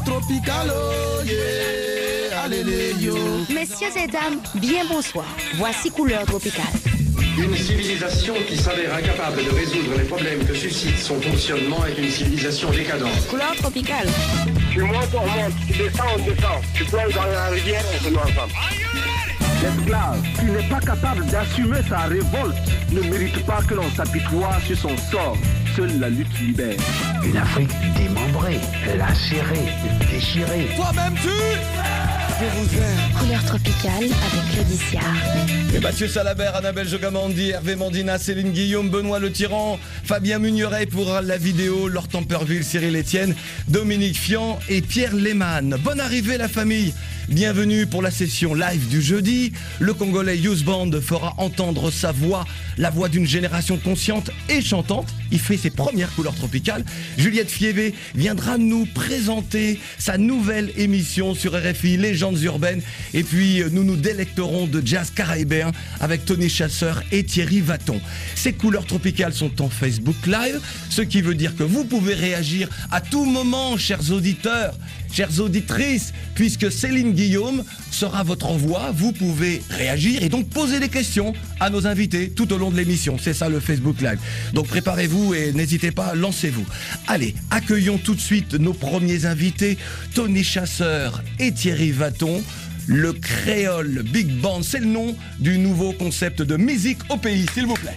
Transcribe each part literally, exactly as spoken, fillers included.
tropical, oh yeah, allez yo. Messieurs et dames, bien bonsoir. Voici Couleur Tropicale. Une civilisation qui s'avère incapable de résoudre les problèmes que suscite son fonctionnement est une civilisation décadente. Couleur Tropicale. Tu montes, on monte, tu descends, on descend. Tu plonges dans la rivière, on se met ensemble. L'esclave qui n'est pas capable d'assumer sa révolte ne mérite pas que l'on s'apitoie sur son sort. Seule la lutte libère. Une Afrique démembrée, lacérée, déchirée. Toi-même tu je vous aime. Couleur Tropicale avec Claudie Siard. Et Mathieu Salabert, Annabelle Jogamandi, Hervé Mandina, Céline Guillaume, Benoît Le Tyran, Fabien Mugneret pour la vidéo, Laure Temperville, Cyril Etienne, Dominique Fian et Pierre Lehmann. Bonne arrivée la famille. Bienvenue pour la session live du jeudi. Le Congolais Youth Band fera entendre sa voix, la voix d'une génération consciente et chantante. Il fait ses premières couleurs tropicales. Juliette Fievé viendra nous présenter sa nouvelle émission sur R F I, Légendes urbaines. Et puis nous nous délecterons de jazz caraïbéen avec Tony Chasseur et Thierry Vaton. Ces couleurs tropicales sont en Facebook Live, ce qui veut dire que vous pouvez réagir à tout moment, chers auditeurs, chères auditrices, puisque Céline Guillaume sera votre voix. Vous pouvez réagir et donc poser des questions à nos invités tout au long de l'émission. C'est ça le Facebook Live. Donc préparez-vous et n'hésitez pas, lancez-vous. Allez, accueillons tout de suite nos premiers invités, Tony Chasseur et Thierry Vaton. Le Créole Big Band, c'est le nom du nouveau concept de musique au pays, s'il vous plaît.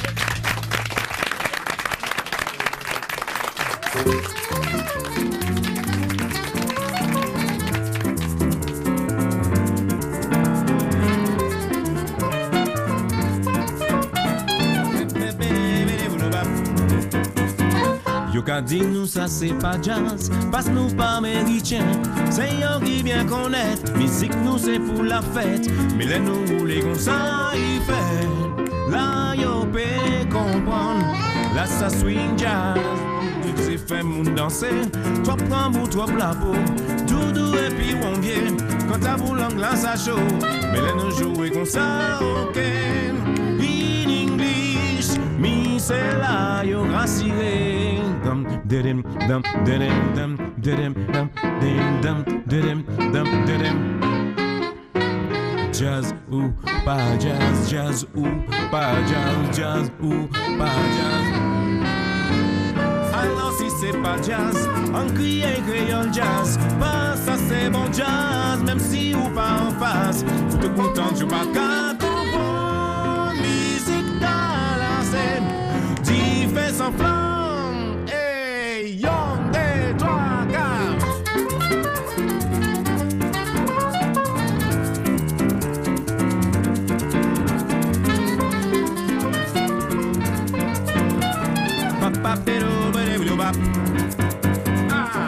Yo ka di nou sa se pa jazz, pas nou pa américain. C'est yon qui bien connaît, musique nous c'est pour la fête. Mais les nous roule comme ça y fait. Là yo pe comprendre, là ça swing jazz. Tout c'est fait moun danser, toi prends bout, toi la peau. Doudou et puis wongier, quand ta boule en glace à chaud. Mais les nous jouer comme ça, ok. In English, mi c'est là yo rassiré. Dum didim dum didim dum didim dum didim dum didim dum didim. Jazz ou pas jazz, jazz ou pas jazz, jazz ou pas jazz. Alors si c'est pas jazz, on crie et créole jazz. Pas ça c'est bon jazz, même si ou pas en face. Vous te contente, je pas qu'à comprendre. Musique dans la scène, d'y fait sans flamme. Young, des trois, quatre. Papa, pero, pero, bap. Ah.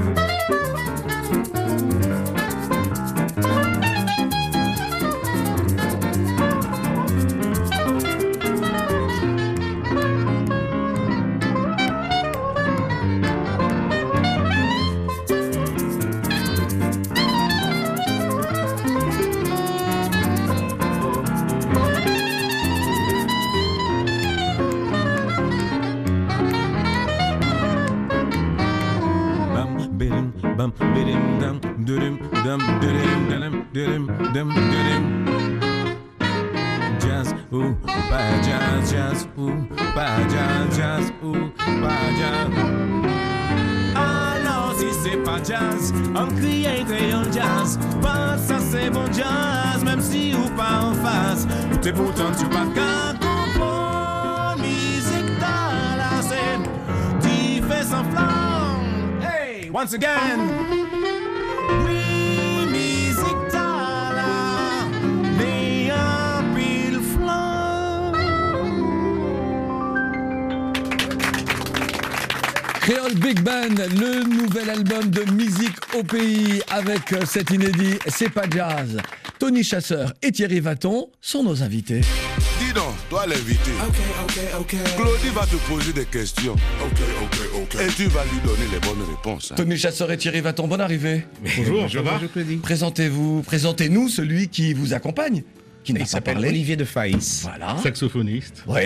Bum bidim dum didim dum didim dum didim dum didim. Jazz ou pas jazz, jazz ou pas jazz, jazz ou pas jazz. Alors si c'est pas jazz, on crie et créole jazz. Pas ça c'est bon jazz, même si ou pas en face. T'es pourtant tu pas qu'à comprendre. Musique dans la scène, t'y fais sans flamme. Hey, once again. Oui, musique dans la, mais un pile flamme. Créole Big Band, le nouvel album de musique au pays avec cet inédit C'est pas jazz. Tony Chasseur et Thierry Vaton sont nos invités. Dis donc, toi l'invité. Ok, ok, ok. Claudie va te poser des questions. Ok, ok, ok. Et tu vas lui donner les bonnes réponses. Hein. Tony Chasseur et Thierry Vaton, bonne arrivée. Bonjour, ça va? Présentez-vous, présentez-nous celui qui vous accompagne, qui n'a Il pas s'appelle parlé. Olivier de Faïs. Voilà. Saxophoniste. Oui.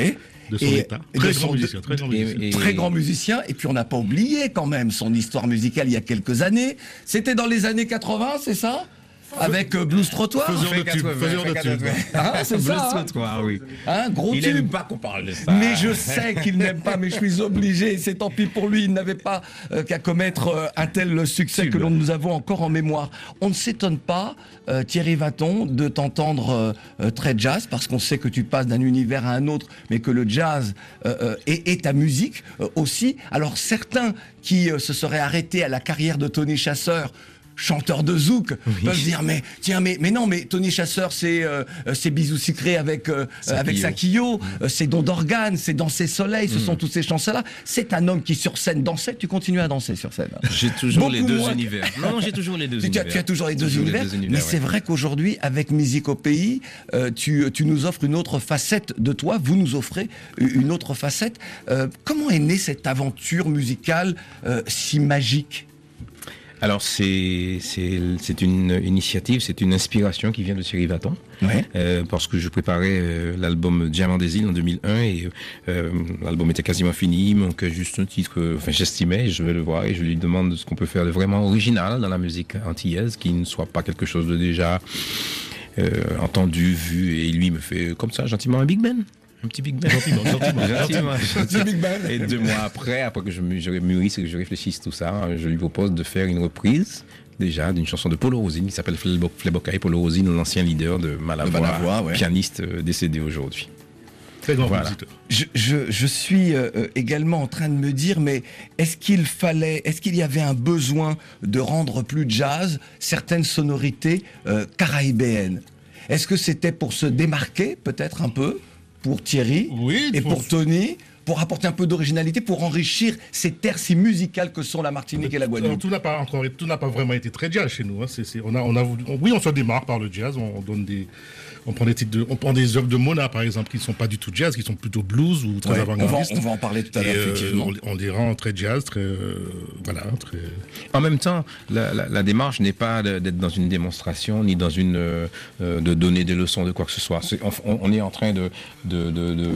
De son et, état. et Très de grand son- musicien, très grand et- musicien. et- Très grand musicien. Et puis on n'a pas oublié quand même son histoire musicale il y a quelques années. C'était dans les années quatre-vingts, c'est ça? Avec euh, Blues Trottoir. Faiseur de tube, faiseur de tube. Hein, c'est Blues ça, hein. Trottoir, oui. Hein, gros Il tube. n'aime pas qu'on parle de ça. Mais je sais qu'il n'aime pas, mais je suis obligé. C'est tant pis pour lui. Il n'avait pas euh, qu'à commettre euh, un tel succès que l'on nous avons encore en mémoire. On ne s'étonne pas, euh, Thierry Vaton, de t'entendre euh, euh, très jazz, parce qu'on sait que tu passes d'un univers à un autre, mais que le jazz euh, euh, est, est ta musique euh, aussi. Alors certains qui euh, se seraient arrêtés à la carrière de Tony Chasseur, chanteur de zouk, oui, peuvent dire mais tiens mais mais non mais Tony Chasseur c'est euh, c'est Bisous Sucrés avec euh, avec Sakio, mmh. c'est Don d'Organe, c'est Danser Soleil, ce mmh. sont tous ces chansons là. C'est un homme qui sur scène dansait. Tu continues à danser sur scène? J'ai toujours Beaucoup les deux moins... univers. Non, non j'ai toujours les deux tu, univers. Tu as toujours les deux toujours univers. Les deux univers mais ouais. c'est vrai qu'aujourd'hui avec Musique au Pays, euh, tu tu nous offres une autre facette de toi. Vous nous offrez une autre facette. Euh, comment est née cette aventure musicale euh, si magique? Alors c'est c'est c'est une initiative, c'est une inspiration qui vient de Thierry Vaton, ouais. euh, parce que je préparais euh, l'album Diamant des Îles en deux mille un et euh, l'album était quasiment fini, il manquait juste un titre, euh, enfin j'estimais, je vais le voir et je lui demande ce qu'on peut faire de vraiment original dans la musique antillaise, qui ne soit pas quelque chose de déjà euh, entendu, vu, et lui me fait comme ça gentiment un Big Ben. Un petit Big Ben. Gentiment, gentiment. gentiment, gentiment. Big Ben. Et deux mois après, après que je, je mûrisse et que je réfléchisse tout ça, je lui propose de faire une reprise, déjà, d'une chanson de Polo Rosine qui s'appelle Flebokai. Polo Rosine, l'ancien leader de Malavoie, de Malavoie ouais. pianiste décédé aujourd'hui. Très grand voilà. compositeur. Je, je, je suis euh, également en train de me dire, mais est-ce qu'il fallait, est-ce qu'il y avait un besoin de rendre plus jazz certaines sonorités euh, caraïbéennes? Est-ce que c'était pour se démarquer, peut-être un peu, pour Thierry oui, et pour... pour Tony, pour apporter un peu d'originalité, pour enrichir ces terres si musicales que sont la Martinique et la Guadeloupe? Tout n'a pas encore, tout n'a pas vraiment été très jazz chez nous. Hein. C'est, c'est, on a, on a, oui, on se démarque par le jazz. On, on donne des, on prend des titres de, on prend des œuvres de Mona par exemple qui ne sont pas du tout jazz, qui sont plutôt blues ou très ouais, avant-gardistes. On va, on va en parler tout à l'heure. Et, effectivement. Euh, on, on les rend très jazz, très, euh, voilà, très. En même temps, la, la, la démarche n'est pas d'être dans une démonstration ni dans une euh, de donner des leçons de quoi que ce soit. C'est, on, on est en train de, de, de, de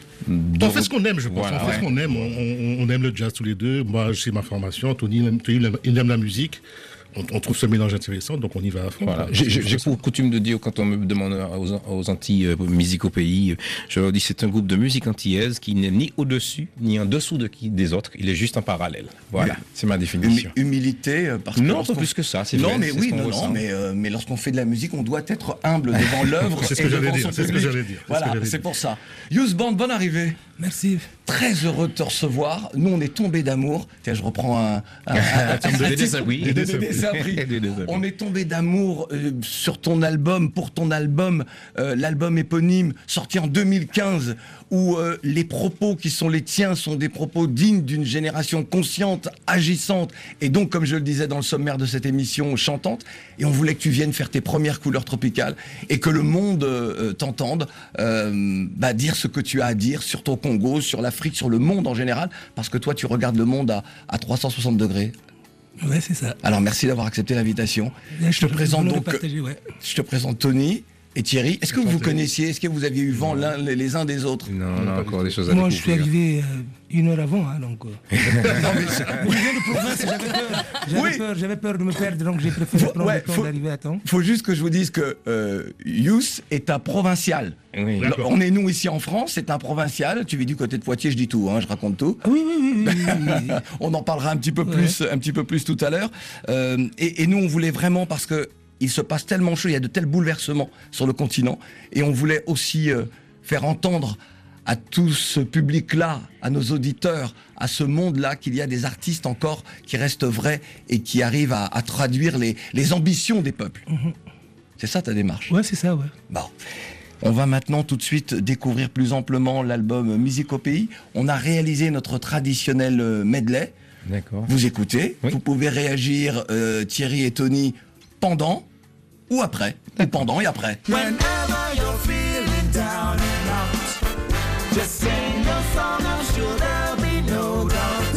On fait ce qu'on aime, je pense. Voilà, on fait ouais. ce qu'on aime. On, on, on aime le jazz tous les deux. Moi, c'est ma formation. Tony, il aime, Tony, il aime la musique. On, on trouve ce mélange intéressant, donc on y va à fond. Voilà. J'ai, j'ai pour coutume de dire, quand on me demande aux, aux Antilles euh, musique au pays, je leur dis c'est un groupe de musique antillaise qui n'est ni au-dessus, ni en dessous de qui, des autres. Il est juste en parallèle. Voilà, c'est ma définition. Hum, humilité, euh, parce que non, pas plus que ça. C'est non, vrai, mais c'est oui, ce qu'on non, ressent. non, mais euh, mais lorsqu'on fait de la musique, on doit être humble devant l'œuvre. C'est ce et que j'allais devant dire. son C'est ce que public. j'allais dire. Voilà, c'est, c'est pour ça. Youth Band, bonne arrivée. Merci. Très heureux de te recevoir. Nous, on est tombés d'amour. Tiens, je reprends un. un, un, un, un Dédé Sabri. Dédé Sabri. On est tombés d'amour euh, sur ton album, pour ton album, euh, l'album éponyme, sorti en deux mille quinze, où euh, les propos qui sont les tiens sont des propos dignes d'une génération consciente, agissante, et donc, comme je le disais dans le sommaire de cette émission, chantante. Et on voulait que tu viennes faire tes premières couleurs tropicales et que le monde euh, t'entende euh, bah, dire ce que tu as à dire sur ton Congo, sur l'Afrique, sur le monde en général, parce que toi, tu regardes le monde à, à trois cent soixante degrés. Ouais, c'est ça. Alors, merci d'avoir accepté l'invitation. Là, je te présente donc, ouais. je te présente Tony et Thierry. Est-ce que vous vous connaissiez? Est-ce que vous aviez eu vent l'un, les, les uns des autres? Non, on a encore des choses à Moi, découvrir. je suis arrivé euh, une heure avant, hein, donc. Euh... non, mais c'est... Je viens de province, j'avais peur. J'avais, oui. peur, j'avais peur de me perdre, donc j'ai préféré faut, prendre ouais, le temps faut, d'arriver à temps. Il faut juste que je vous dise que euh, Youss est un provincial. Oui, on est nous ici en France, c'est un provincial. Tu vis du côté de Poitiers, je dis tout, hein, je raconte tout. Oui, oui, oui. oui, oui, oui. On en parlera un petit peu plus, ouais. un petit peu plus tout à l'heure. Euh, et, et nous, on voulait vraiment, parce que il se passe tellement de choses, il y a de tels bouleversements sur le continent, et on voulait aussi euh, faire entendre à tout ce public-là, à nos auditeurs, à ce monde-là, qu'il y a des artistes encore qui restent vrais et qui arrivent à, à traduire les, les ambitions des peuples. Mm-hmm. C'est ça ta démarche? Ouais, c'est ça, ouais. Bon. On va maintenant tout de suite découvrir plus amplement l'album Musique au Pays. On a réalisé notre traditionnel medley. D'accord. Vous écoutez, oui. Vous pouvez réagir, euh, Thierry et Tony, pendant ou après, ou pendant et après. Whenever you're feeling down and out, just sing your song, I'm sure there'll be no doubt.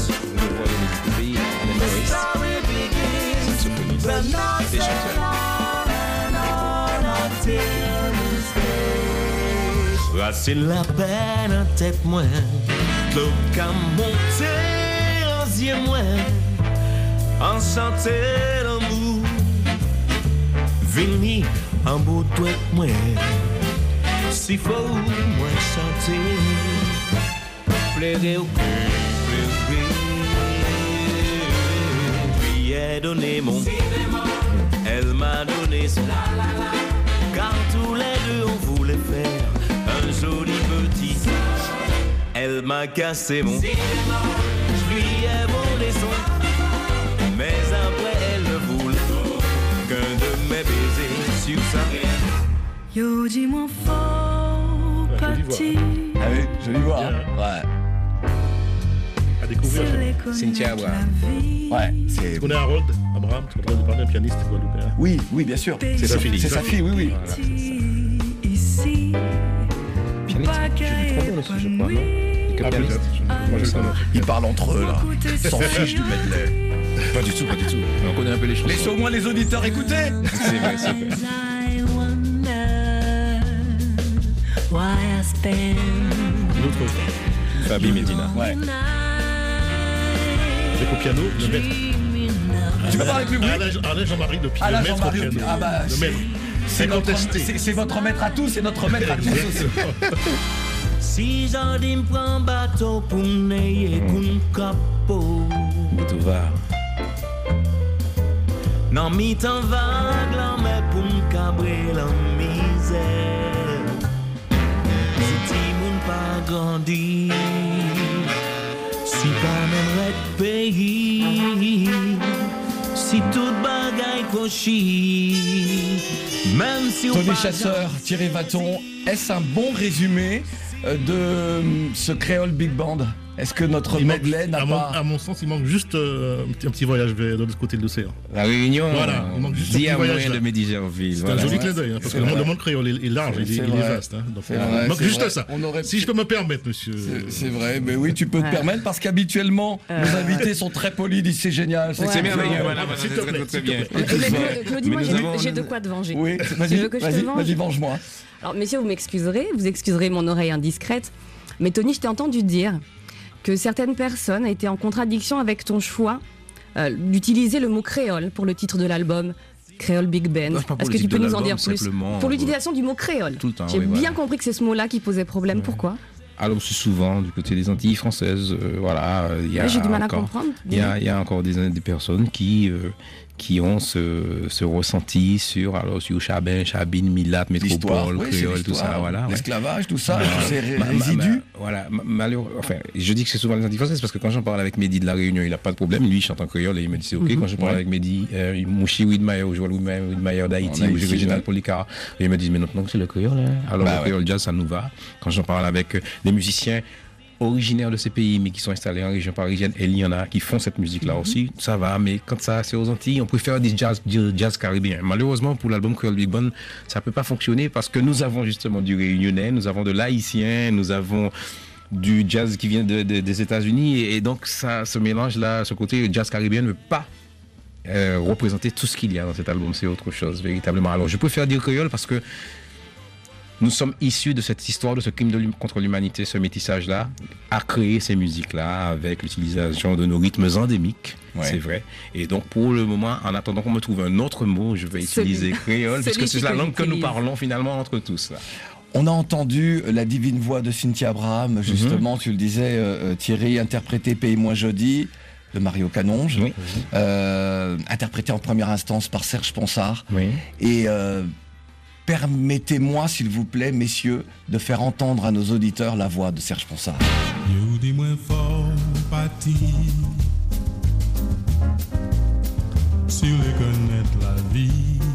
The story begins, the notes are on and on until you stay. passer la peine en tête moins, l'eau qu'à monter en yeux moins, enchanter l'amour, venir en beau doigt moins, si faut moins chanter, pleurer au cœur, pleurer, lui ai donné mon, elle m'a donné son, car tous les deux on voulait faire un joli petit, elle m'a cassé mon, je lui ai volé son, mais après elle ne voulait qu'un de mes baisers sur sa rêve. Yo, dis-moi fort, parti. Ah oui, jolie voix. Hein. Ouais. À découvrir. Cynthia Abraham. Ouais, c'est. Tu connais Harold Abraham, tu as entendu parler d'un pianiste guadeloupéen. Oui, oui, bien sûr. C'est sa fille. C'est sa fille, oui, oui. Voilà, c'est ça. Pianiste, je lui trompe aussi, je crois, non? Ah, peut-être. Moi, je le connais. Ils parlent entre eux, là. S'en fichent du medley. Pas du tout, pas du tout. On connaît un peu les chansons. Laissez au moins les auditeurs écouter. C'est vrai, c'est vrai. Une autre Fabi Medina. Ouais. avec au piano le maître. Tu peux parler plus bruit. Alain Jean-Marie de Alain le maître au Jean-Marie, piano. ah bah, le maître. C'est contesté. C'est votre maître à tous, c'est notre maître à tous aussi. Si j'en prends bateau pour n'ayez qu'un capot. Tout va. Non, mi t'en vague, là, mais pour m'cabrer la misère. Si t'y pas grandi, si pas même red pays, si toute bagaille cochit, même si on Tony Chasseur, Thierry Vaton, est-ce un bon résumé de ce créole big band? Est-ce que notre medley n'a à pas... Mon, à mon sens, il manque juste euh, un, petit, un petit voyage vers de l'autre côté de l'océan. La Réunion, voilà, il manque juste un dit petit à voyage moyen de Médigerville. C'est Voilà. un joli clin d'œil, hein, parce que le monde, le monde créole est, est large, il est, il est vaste. Hein, donc, il manque juste vrai. ça. Aurait... Si je peux me permettre, monsieur. C'est vrai, mais oui, tu peux te permettre, parce qu'habituellement, euh... nos invités sont très polis, disent c'est génial. C'est ouais. merveilleux, voilà, voilà, c'est très, très bien. Claudie, moi j'ai de quoi te venger. Oui, vas-y, vas-y, venge-moi. Alors, messieurs, vous m'excuserez, vous excuserez mon oreille indiscrète, mais Tony, je t'ai entendu dire que certaines personnes étaient en contradiction avec ton choix euh, d'utiliser le mot créole pour le titre de l'album, Créole Big Band. Est-ce que tu peux nous en dire plus? Pour l'utilisation du mot créole. J'ai oui, bien voilà. compris que c'est ce mot-là qui posait problème. Ouais. Pourquoi? Alors, c'est souvent du côté des Antilles françaises. Euh, voilà, il y a j'ai du mal encore, à comprendre. Il y a, il y a encore des, des personnes qui... Euh, qui ont ce, ce ressenti sur, alors, sur Chabin, Chabine, Milat, Métropole, oui, Créole, tout ça, voilà. L'esclavage, ouais. tout ça, euh, tous ces ma, résidus. Ma, ma, voilà, malheureux, enfin, je dis que c'est souvent les Antilles-Françaises parce que quand j'en parle avec Mehdi de la Réunion, il n'a pas de problème, lui il chante en créole et il me dit c'est ok. Mm-hmm. Quand je parle ouais. avec Mehdi, euh, Mouchi Widmayer, ou Joël Widmayer d'Haïti, ou Réginald Policara, et il me dit mais non, c'est le créole, hein. Alors bah, le créole ouais. jazz, ça nous va. Quand j'en parle avec euh, des musiciens originaires de ces pays mais qui sont installés en région parisienne, et il y en a qui font cette musique là mm-hmm. aussi, ça va, mais quand ça c'est aux Antilles, on préfère du jazz, du jazz caribéen. Malheureusement pour l'album Créole Big Band, ça peut pas fonctionner parce que nous avons justement du réunionnais, nous avons de l'haïtien, nous avons du jazz qui vient de, de, des États-Unis, et, et donc ça, ce mélange là, ce côté jazz caribéen ne peut pas euh, représenter tout ce qu'il y a dans cet album, c'est autre chose véritablement. Alors je préfère dire créole parce que nous sommes issus de cette histoire, de ce crime de contre l'humanité, ce métissage-là, à créer ces musiques-là avec l'utilisation de nos rythmes endémiques, ouais. c'est vrai. Et donc, pour le moment, en attendant qu'on me trouve un autre mot, je vais utiliser créole, puisque c'est la langue que nous parlons finalement entre tous. Là. On a entendu la divine voix de Cynthia Abraham, justement, mm-hmm. tu le disais, euh, Thierry, interprété Paye-moi jeudi, de Mario Canonge, oui. euh, interprété en première instance par Serge Ponsard. Oui. Et... Euh, permettez-moi, s'il vous plaît, messieurs, de faire entendre à nos auditeurs la voix de Serge Ponsard. Yo dis moins fort, parti, si vous connaître la vie,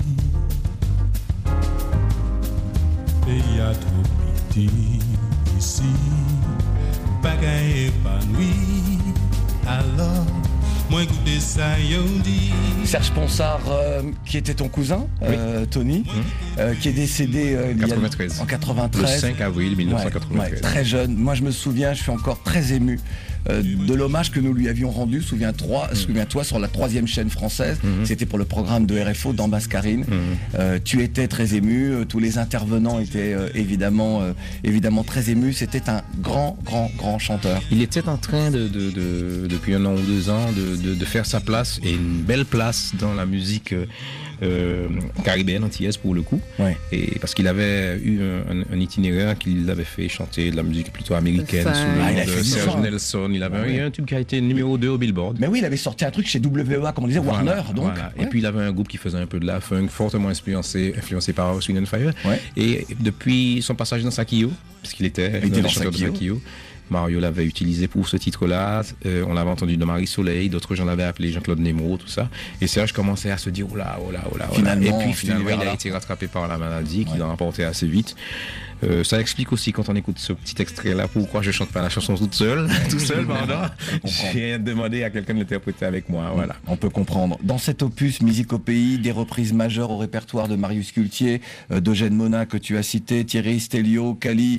pays a trop pitié ici, bagaille épanoui, alors. Moi, écoutez ça, yo dit. Serge Ponsard, euh, qui était ton cousin, oui. euh, Tony, oui. euh, qui est décédé euh, quatre-vingt-treize. en quatre-vingt-treize. Le cinq avril mille neuf cent quatre-vingt-treize. Ouais, ouais, très jeune. Moi, je me souviens, je suis encore très ému euh, de l'hommage que nous lui avions rendu, souviens-toi, mmh. souviens-toi sur la troisième chaîne française, mmh. c'était pour le programme de R F O dans Mascarine. Mmh. Euh, tu étais très ému, tous les intervenants étaient euh, évidemment, euh, évidemment très émus. C'était un grand, grand, grand chanteur. Il était en train de, de, de depuis un an ou deux ans de, de, de faire sa place, et une belle place dans la musique euh, euh, caribéenne, antillaise pour le coup. Ouais. Et parce qu'il avait eu un, un itinéraire qu'il avait fait chanter de la musique plutôt américaine sous le ah, nom de Serge Nelson. Il avait ah, eu ouais. un tube qui a été numéro deux au Billboard. Mais oui, il avait sorti un truc chez W E A, comme on disait, Warner. Voilà, donc. Voilà. Ouais. Et puis il avait un groupe qui faisait un peu de la funk, fortement influencé, influencé par Swing and Fire. Ouais. Et depuis son passage dans Sakio, parce qu'il était, il était dans chanteur de Sakio, Mario l'avait utilisé pour ce titre-là. Euh, on l'avait entendu de Marie Soleil, d'autres gens l'avaient appelé Jean-Claude Nemo, tout ça. Et Serge commençait à se dire oh là, oh là, oh là. Finalement, et puis finalement, il a été rattrapé par la maladie, ouais. qui l'a emporté assez vite. Euh, ça explique aussi, quand on écoute ce petit extrait-là, pourquoi je chante pas la chanson toute seule, tout seul, pardon. J'ai demandé à quelqu'un de l'interpréter avec moi, voilà. On peut comprendre. Dans cet opus, Musique au pays, des reprises majeures au répertoire de Marius Cultier, euh, d'Eugène Mona que tu as cité, Thierry Stelio, Kali.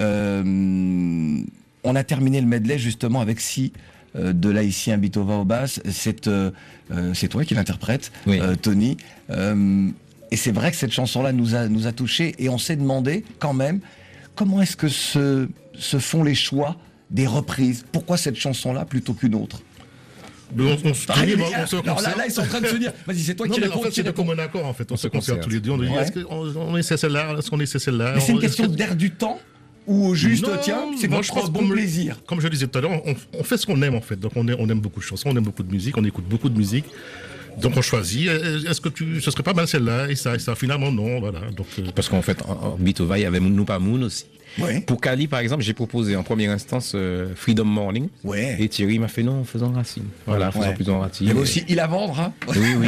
Euh, on a terminé le medley justement avec Si euh, de l'haïtien Bitova au basse. C'est, euh, euh, c'est toi qui l'interprète, oui. euh, Tony. Euh, Et c'est vrai que cette chanson-là nous a, nous a touchés, et on s'est demandé quand même comment est-ce que se, se font les choix des reprises. Pourquoi cette chanson-là plutôt qu'une autre? On, on, on, ah, les gars, on alors là, là, ils sont en train de se dire, vas-y, c'est toi non, qui réponds. En fait, c'est de commun accord, en fait. On, on se concerte tous les deux. On dit, ouais. est-ce qu'on on essaie celle-là? Est-ce qu'on essaie celle-là? Mais c'est une question d'air du temps? Ou au juste, non, tiens, c'est non, votre bon plaisir. Comme je le disais tout à l'heure, on, on fait ce qu'on aime, en fait. Donc, on aime, on aime beaucoup de chansons, on aime beaucoup de musique, on écoute beaucoup de musique. Donc on choisit, est-ce que tu, ce serait pas mal celle-là, et ça, et ça finalement non, voilà. Donc, euh... Parce qu'en fait, en, en Bitova, il y avait Nous Pas Moon aussi. Ouais. Pour Kali, par exemple, j'ai proposé en première instance euh, Freedom Morning. Ouais. Et Thierry m'a fait non, faisons Racine. Voilà, faisons ouais. plutôt Racine. Il y avait aussi Il à vendre, hein. Oui, oui.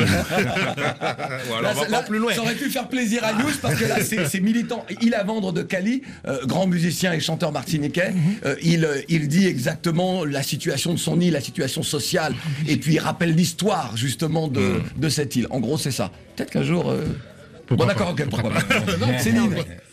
Voilà, là, on va là, pas plus loin. Ça aurait pu faire plaisir à News parce que là, c'est, c'est militant. Il à vendre de Kali, euh, grand musicien et chanteur martiniquais. Mm-hmm. euh, il, il dit exactement la situation de son île, la situation sociale, mm-hmm. et puis il rappelle l'histoire justement de, mm. de cette île. En gros, c'est ça. Peut-être qu'un jour. Euh... Bon, d'accord, ok, pourquoi pas. Céline.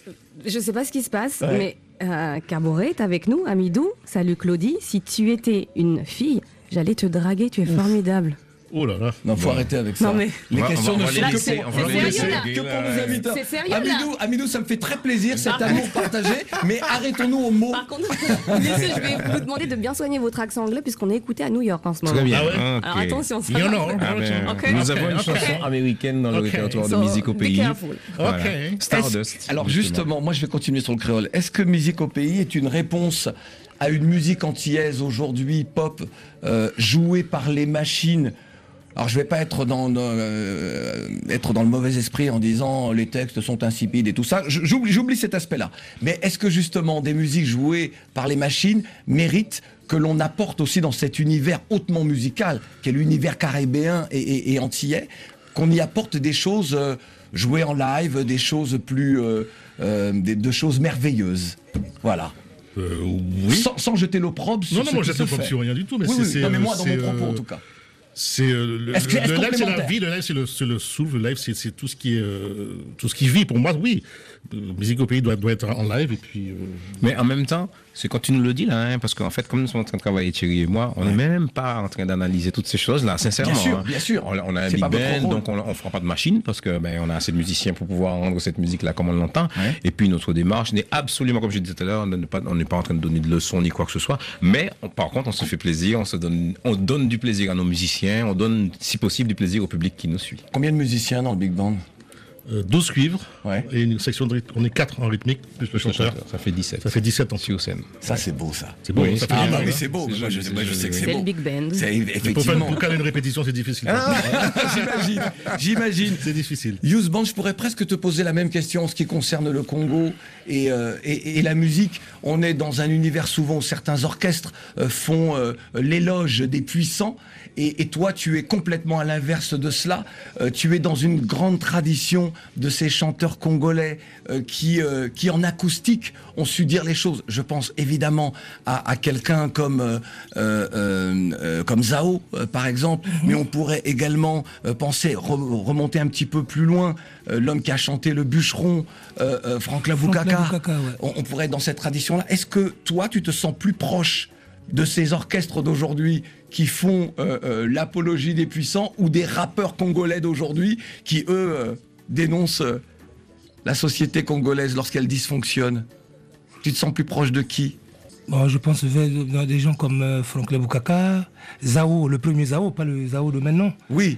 Je sais pas ce qui se passe, ouais. mais euh, Caboret est avec nous, Amidou. Salut Claudie. Si tu étais une fille, j'allais te draguer. Tu es formidable. Oh là là. Non, faut bon. arrêter avec ça. Non, mais... Les on questions va, ne sont que laisser, pour, que pour nos auditeurs. C'est sérieux, Amidou, Amidou, ça me fait très plaisir, cet amour partagé, mais arrêtons-nous aux mots. Par contre, messieurs, je vais vous demander de bien soigner votre accent anglais puisqu'on est écouté à New York en ce moment. Très bien. Ah ouais. Okay. Alors attention, ça va. Non, ah ben, okay. Nous avons une okay. chanson américaine dans le okay. répertoire de so, Musique au pays. Voilà. Okay. Stardust. Alors justement, moi je vais continuer sur le créole. Est-ce que Musique au pays est une réponse à une musique antillaise aujourd'hui, pop, euh, jouée par les machines? Alors je vais pas être dans, dans euh, être dans le mauvais esprit en disant les textes sont insipides et tout ça. J'oublie, j'oublie cet aspect-là. Mais est-ce que justement des musiques jouées par les machines méritent que l'on apporte aussi dans cet univers hautement musical qu'est l'univers caribéen et, et, et antillais, qu'on y apporte des choses euh, jouées en live, des choses plus, euh, euh, des, de choses merveilleuses. Voilà. Euh, oui. Sans, sans jeter l'opprobre sur non, non, ce moi qui je se jeter fait. Sur rien du tout. Mais oui, c'est, oui. c'est, non, mais moi, c'est, dans mon propos, euh, en tout cas. C'est euh, le, est-ce que, est-ce le live, c'est la vie, le live, c'est le, c'est le soul, le live, c'est, c'est tout ce qui est, euh, tout ce qui vit. Pour moi, oui, Musique au pays doit, doit être en live et puis. Euh... Mais en même temps, c'est quand tu nous le dis là, hein, parce qu'en fait, comme nous sommes en train de travailler, Thierry et moi, on n'est ouais. même pas en train d'analyser toutes ces choses là, sincèrement. Bien sûr, hein. bien sûr. On, on a un c'est big band, donc on, on fera pas de machine parce que ben on a assez de musiciens pour pouvoir rendre cette musique là comme on l'entend. Ouais. Et puis notre démarche n'est absolument, comme je disais tout à l'heure, on n'est pas, on n'est pas en train de donner de leçons ni quoi que ce soit. Mais on, par contre, on se fait plaisir, on se donne, on donne du plaisir à nos musiciens, on donne si possible du plaisir au public qui nous suit. Combien de musiciens dans le big band? Euh, douze cuivres ouais. et une section de rythme. On est quatre en rythmique, plus le chanteur. Ça fait dix-sept. Ça fait dix-sept en sur scène. Ça, c'est beau, ça. C'est beau. Oui, ça c'est ah, bien, bah hein. oui, c'est beau. C'est moi, je, je, moi, je sais que c'est, c'est beau. le big band. C'est effectivement. Pour, faire, pour caler une répétition, c'est difficile. Ah, j'imagine. J'imagine. C'est difficile. Youth Band, je pourrais presque te poser la même question en ce qui concerne le Congo et, euh, et, et la musique. On est dans un univers souvent où certains orchestres euh, font euh, l'éloge des puissants. Et, et toi, tu es complètement à l'inverse de cela. Euh, tu es dans une grande tradition de ces chanteurs congolais euh, qui, euh, qui, en acoustique, ont su dire les choses. Je pense évidemment à, à quelqu'un comme, euh, euh, euh, comme Zao, euh, par exemple. Mm-hmm. Mais on pourrait également euh, penser, re- remonter un petit peu plus loin, euh, l'homme qui a chanté Le Bûcheron, euh, euh, Franklin Boukaka. Ouais. On, on pourrait être dans cette tradition-là. Est-ce que toi, tu te sens plus proche de ces orchestres d'aujourd'hui qui font euh, euh, l'apologie des puissants ou des rappeurs congolais d'aujourd'hui qui, eux, euh, dénoncent euh, la société congolaise lorsqu'elle dysfonctionne? Tu te sens plus proche de qui? Bon, je pense à des gens comme euh, Franklin Boukaka, Zao, le premier Zao, pas le Zao de maintenant. Oui.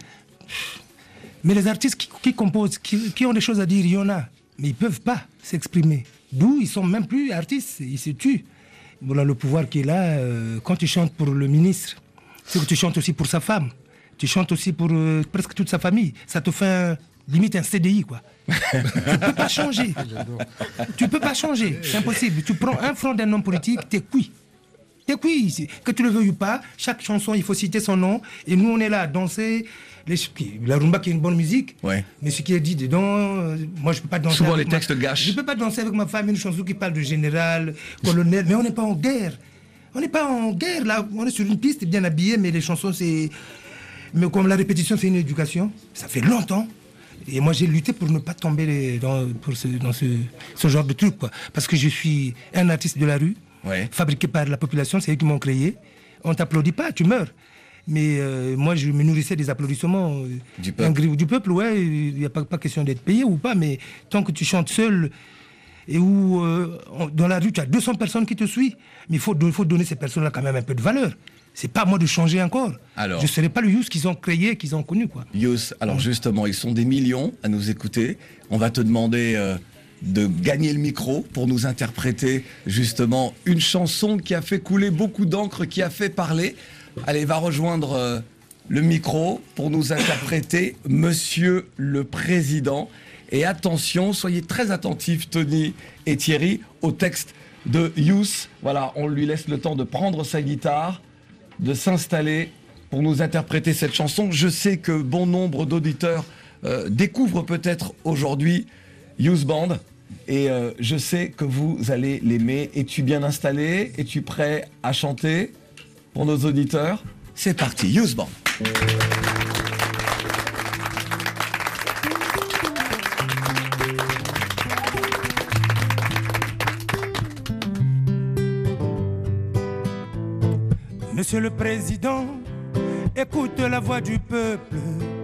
Mais les artistes qui, qui composent, qui, qui ont des choses à dire, il y en a. Mais ils ne peuvent pas s'exprimer. D'où ils ne sont même plus artistes, ils se tuent. Voilà le pouvoir qui est là. Euh, quand tu chantes pour le ministre, c'est que tu chantes aussi pour sa femme. Tu chantes aussi pour euh, presque toute sa famille. Ça te fait un, limite un C D I, quoi. Tu ne peux pas changer. Tu ne peux pas changer, c'est impossible. Tu prends un franc d'un homme politique, t'es cuit. T'es cuit. Que tu le veuilles ou pas, chaque chanson, il faut citer son nom. Et nous, on est là à danser. Les, la rumba qui est une bonne musique, ouais. Mais ce qui est dit dedans, euh, moi je peux pas danser. Souvent avec les textes ma... gâchent. Je peux pas danser avec ma femme une chanson qui parle de général, colonel, mais on n'est pas en guerre. On n'est pas en guerre là, on est sur une piste bien habillé, mais les chansons c'est. Mais comme la répétition c'est une éducation, ça fait longtemps. Et moi j'ai lutté pour ne pas tomber dans, pour ce, dans ce, ce genre de truc, quoi. Parce que je suis un artiste de la rue, ouais. Fabriqué par la population, c'est eux qui m'ont créé. On t'applaudit pas, tu meurs. Mais euh, moi, je me nourrissais des applaudissements du peuple. Un, du peuple, ouais. Il n'y a pas, pas question d'être payé ou pas, mais tant que tu chantes seul et où euh, dans la rue, tu as deux cents personnes qui te suivent, mais il faut, faut donner ces personnes-là quand même un peu de valeur. C'est pas à moi de changer encore. Alors, je ne serai pas le Youss qu'ils ont créé, qu'ils ont connu, quoi. Youss, alors justement, ils sont des millions à nous écouter. On va te demander euh, de gagner le micro pour nous interpréter justement une chanson qui a fait couler beaucoup d'encre, qui a fait parler. Allez, va rejoindre euh, le micro pour nous interpréter Monsieur le Président. Et attention, soyez très attentifs, Tony et Thierry, au texte de Youss. Voilà, on lui laisse le temps de prendre sa guitare, de s'installer pour nous interpréter cette chanson. Je sais que bon nombre d'auditeurs euh, découvrent peut-être aujourd'hui Youss Band. Et euh, je sais que vous allez l'aimer. Es-tu bien installé? Es-tu prêt à chanter pour nos auditeurs? C'est parti, Youss Band. Monsieur le Président, écoute la voix du peuple.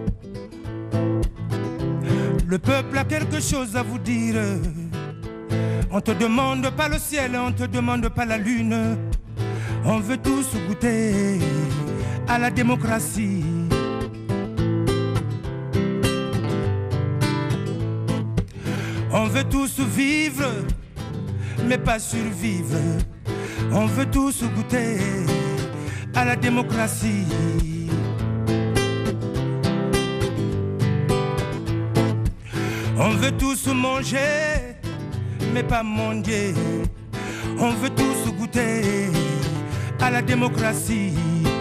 Le peuple a quelque chose à vous dire. On te demande pas le ciel, on te demande pas la lune. On veut tous goûter à la démocratie. On veut tous vivre, mais pas survivre. On veut tous goûter à la démocratie. On veut tous manger, mais pas mendier. On veut tous goûter à la démocratie.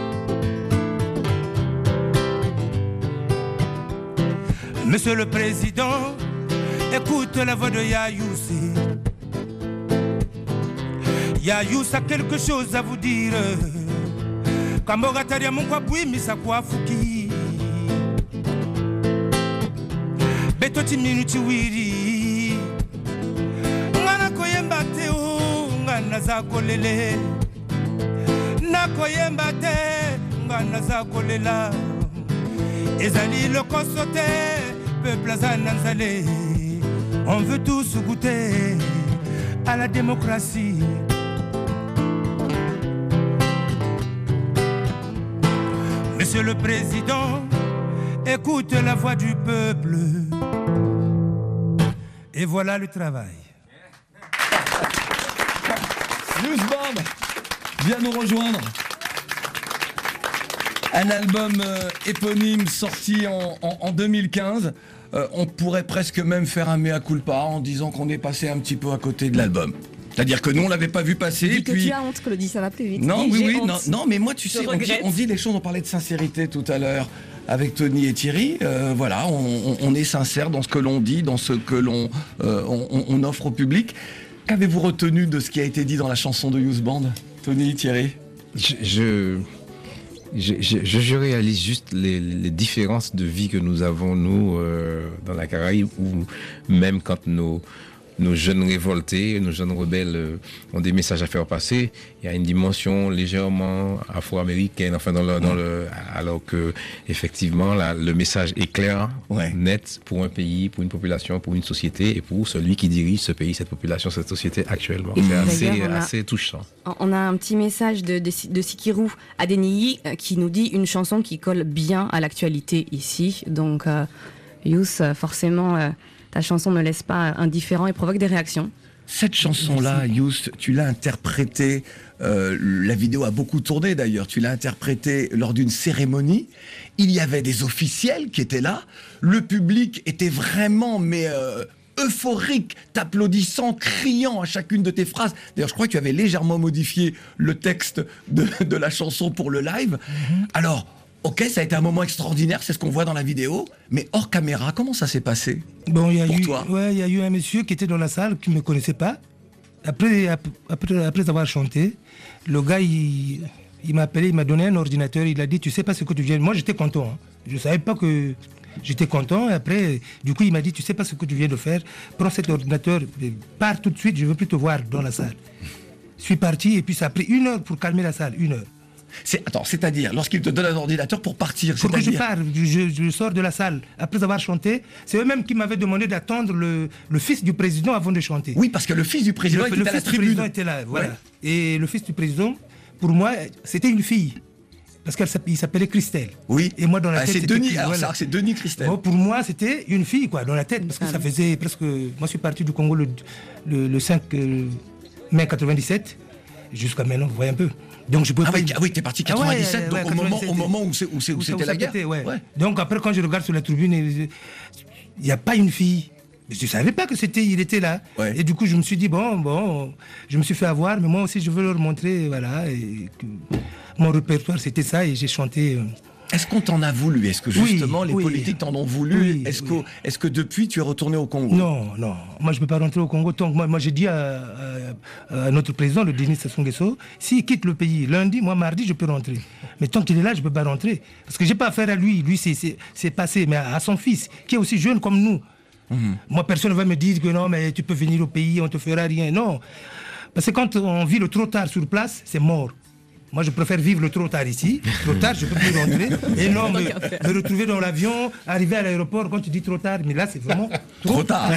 Monsieur le Président, écoute la voix de Youss. Youss a quelque chose à vous dire. Kambogataria mungwabwi misakwa fuki. Betoti minuti wiri. Ngana koyemba teo, ngana za kolele. Na koyemba te, ngana za kolela. Ezali le kosote, peuple zananzale. On veut tous goûter à la démocratie. Monsieur le Président, écoute la voix du peuple. Et voilà le travail. Youss Band, viens nous rejoindre. Un album euh, éponyme sorti en, en, en deux mille quinze. Euh, on pourrait presque même faire un mea culpa en disant qu'on est passé un petit peu à côté de l'album. C'est-à-dire que nous, on l'avait pas vu passer. Dis Et que puis... tu as honte, Claudie, ça va plus vite. Non, Dis, oui, oui, honte. non, non, mais moi, tu Je sais, on dit, regrette. on dit les choses, on parlait de sincérité tout à l'heure avec Tony et Thierry. Euh, voilà, on, on- on est sincère dans ce que l'on dit, dans ce que l'on euh, on, on offre au public. Qu'avez-vous retenu de ce qui a été dit dans la chanson de Youss Band, Tony, Thierry? Je, je, je, je- je réalise juste les, les différences de vie que nous avons, nous, euh, dans la Caraïbe, ou même quand nos, nos jeunes révoltés, nos jeunes rebelles euh, ont des messages à faire passer. Il y a une dimension légèrement afro-américaine, enfin dans le, dans le, alors que effectivement là, le message est clair, ouais. net pour un pays, pour une population, pour une société et pour celui qui dirige ce pays, cette population, cette société actuellement. C'est assez, a, assez touchant. On a un petit message de, de, de Sikiru Adeniyi qui nous dit une chanson qui colle bien à l'actualité ici. Donc, euh, Youss, forcément, euh, ta chanson ne laisse pas indifférent et provoque des réactions. Cette chanson-là, Youss, tu l'as interprétée, euh, la vidéo a beaucoup tourné d'ailleurs, tu l'as interprétée lors d'une cérémonie. Il y avait des officiels qui étaient là, le public était vraiment mais euh, euphorique, t'applaudissant, criant à chacune de tes phrases. D'ailleurs, je crois que tu avais légèrement modifié le texte de, de la chanson pour le live. Mm-hmm. Alors, ok, ça a été un moment extraordinaire, c'est ce qu'on voit dans la vidéo, mais hors caméra, comment ça s'est passé bon, y a pour eu, toi? Ouais, il y a eu un monsieur qui était dans la salle, qui ne me connaissait pas. Après, après, après avoir chanté, le gars, il, il m'a appelé, il m'a donné un ordinateur, il a dit, tu sais pas ce que tu viens... Moi, j'étais content, hein. Je ne savais pas que... J'étais content, et après, du coup, il m'a dit, tu sais pas ce que tu viens de faire, prends cet ordinateur, pars tout de suite, je ne veux plus te voir dans la salle. Je suis parti, et puis ça a pris une heure pour calmer la salle, une heure. C'est, attends, c'est-à-dire, lorsqu'il te donne un ordinateur pour partir, pour que je dire... pars, je, je sors de la salle, après avoir chanté, c'est eux-mêmes qui m'avaient demandé d'attendre le, le fils du président avant de chanter. Oui, parce que le fils du président le, était le à la fils tribune. Du président était là, voilà. Ouais. Et le fils du président, pour moi, c'était une fille. Parce qu'il s'appelait Christelle. Oui. Et moi, dans la ah, tête, c'est Denis. Puis, alors, voilà. c'est Denis Christelle. Bon, pour moi, c'était une fille, quoi, dans la tête, parce que ah, ça faisait presque. Moi, je suis parti du Congo le, le, le cinq mai quatre-vingt-dix-sept, jusqu'à maintenant, vous voyez un peu. Donc, je peux ah, pas. Oui, ah oui, t'es parti quatre-vingt-dix-sept, ah ouais, donc ouais, au, moment, au moment où, c'est, où, c'est, où, où c'était la guerre. Ouais. Ouais. Donc, après, quand je regarde sur la tribune, il n'y a pas une fille. Je ne savais pas que c'était, il était là. Ouais. Et du coup, je me suis dit, bon, bon, je me suis fait avoir, mais moi aussi, je veux leur montrer, voilà. Et que mon répertoire, c'était ça, et j'ai chanté. Euh... Est-ce qu'on t'en a voulu? Est-ce que justement, oui, les oui. politiques t'en ont voulu? oui, est-ce, oui. que, est-ce que depuis, tu es retourné au Congo? Non, non. Moi, je ne peux pas rentrer au Congo. Tant que moi, moi, j'ai dit à, à, à notre président, le Denis Sassou Nguesso, s'il quitte le pays lundi, moi, mardi, je peux rentrer. Mais tant qu'il est là, je ne peux pas rentrer. Parce que je n'ai pas affaire à lui. Lui, c'est, c'est, c'est passé. Mais à, à son fils, qui est aussi jeune comme nous. Mmh. Moi, personne ne va me dire que non, mais tu peux venir au pays, on ne te fera rien. Non. Parce que quand on vit le trop tard sur place, c'est mort. Moi, je préfère vivre le trop tard ici. Trop tard, je ne peux plus rentrer. Et non, me, me retrouver dans l'avion, arriver à l'aéroport, quand tu dis trop tard, mais là, c'est vraiment trop, trop tard.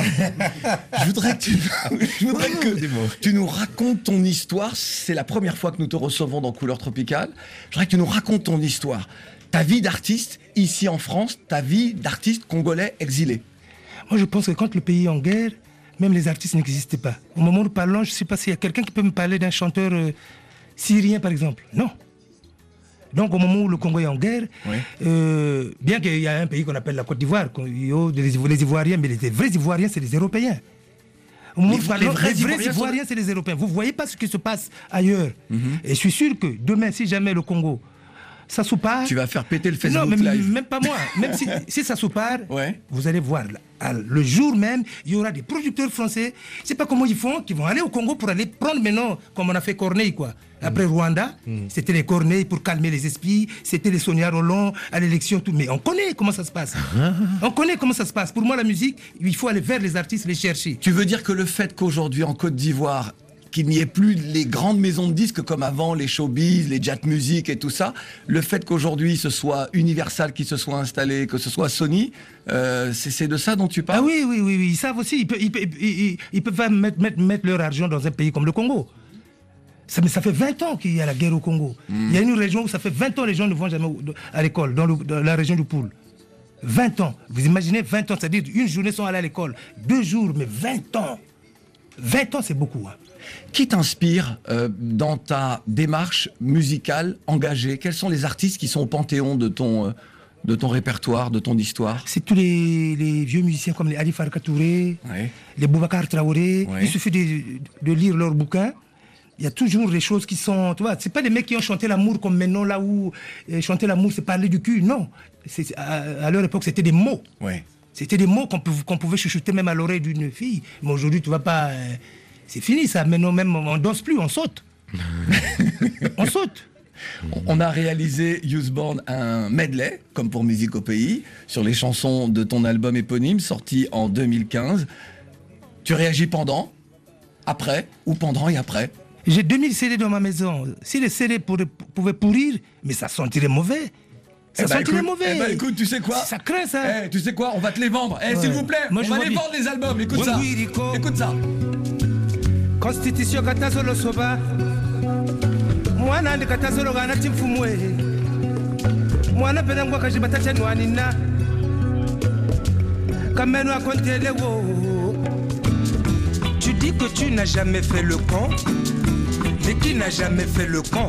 Je voudrais que, tu, je voudrais que tu nous racontes ton histoire. C'est la première fois que nous te recevons dans Couleurs Tropicales. Je voudrais que tu nous racontes ton histoire. Ta vie d'artiste ici en France, ta vie d'artiste congolais exilé. Moi, je pense que quand le pays est en guerre, même les artistes n'existaient pas. Au moment où nous parlons, je ne sais pas s'il y a quelqu'un qui peut me parler d'un chanteur euh, syrien, par exemple. Non. Donc, au moment où le Congo est en guerre, oui. euh, bien qu'il y a un pays qu'on appelle la Côte d'Ivoire, les, les Ivoiriens, mais les vrais Ivoiriens, c'est les Européens. Au moment les, où parlons, les vrais les Ivoiriens, vrais Ivoiriens sont... c'est les Européens. Vous ne voyez pas ce qui se passe ailleurs. Mm-hmm. Et je suis sûr que demain, si jamais le Congo... ça soupart. Tu vas faire péter le Facebook non, mais live. Même pas moi. Même si, si ça soupart, ouais. vous allez voir. Là, le jour même, il y aura des producteurs français. Je ne sais pas comment ils font, qui vont aller au Congo pour aller prendre maintenant, comme on a fait Corneille, quoi. Après mmh. Rwanda, mmh. c'était les Corneilles pour calmer les esprits, c'était les Sonia Rolland à l'élection, tout. Mais on connaît comment ça se passe. On connaît comment ça se passe. Pour moi, la musique, il faut aller vers les artistes, les chercher. Tu veux dire que le fait qu'aujourd'hui, en Côte d'Ivoire, qu'il n'y ait plus les grandes maisons de disques comme avant, les showbiz, les jazz music et tout ça, le fait qu'aujourd'hui ce soit Universal qui se soit installé, que ce soit Sony, euh, c'est, c'est de ça dont tu parles? Ah oui, oui, oui, oui. Ils savent aussi, ils peuvent, ils peuvent, ils, ils peuvent pas mettre, mettre, mettre leur argent dans un pays comme le Congo. Ça, mais ça fait vingt ans qu'il y a la guerre au Congo. Mm. Il y a une région où ça fait vingt ans les gens ne vont jamais à l'école, dans, le, dans la région du Poul. vingt ans. Vous imaginez vingt ans, c'est-à-dire une journée sans aller à l'école. Deux jours, mais vingt ans. vingt ans, c'est beaucoup. Hein. Qui t'inspire euh, dans ta démarche musicale engagée? Quels sont les artistes qui sont au panthéon de ton, euh, de ton répertoire, de ton histoire? C'est tous les, les vieux musiciens comme les Ali Farka Touré, ouais. les Boubacar Traoré. Ouais. Il suffit de, de lire leurs bouquins. Il y a toujours des choses qui sont... Tu vois, c'est pas des mecs qui ont chanté l'amour comme maintenant, là où euh, chanter l'amour, c'est parler du cul. Non. C'est, à, à leur époque, c'était des mots. Ouais. C'était des mots qu'on, peut, qu'on pouvait chuchoter même à l'oreille d'une fille. Mais aujourd'hui, tu vas pas... Euh, c'est fini ça, maintenant même on danse plus, on saute. On saute. On a réalisé Youss Born un medley, comme pour Musique au Pays, sur les chansons de ton album éponyme, sorti en deux mille quinze. Tu réagis pendant, après, ou pendant et après? J'ai deux mille C D dans ma maison. Si les C D pourraient- pouvaient pourrir, mais ça sentirait mauvais. Ça Eh ben, sentirait écoute, mauvais. eh ben, écoute, tu sais quoi? Ça craint ça. Eh, tu sais quoi? On va te les vendre. Eh, Ouais. s'il vous plaît, Moi, on je va vois les bien. vendre les albums. Écoute Oui, ça. oui, Rico. Écoute ça. Constitution katazolo soba. Mwana ndi katazolo gana timfumwe. Mwana pena ngwa kajibata chanwanina. Kameno akontele wo. Tu dis que tu n'as jamais fait le con, mais qui n'a jamais fait le con?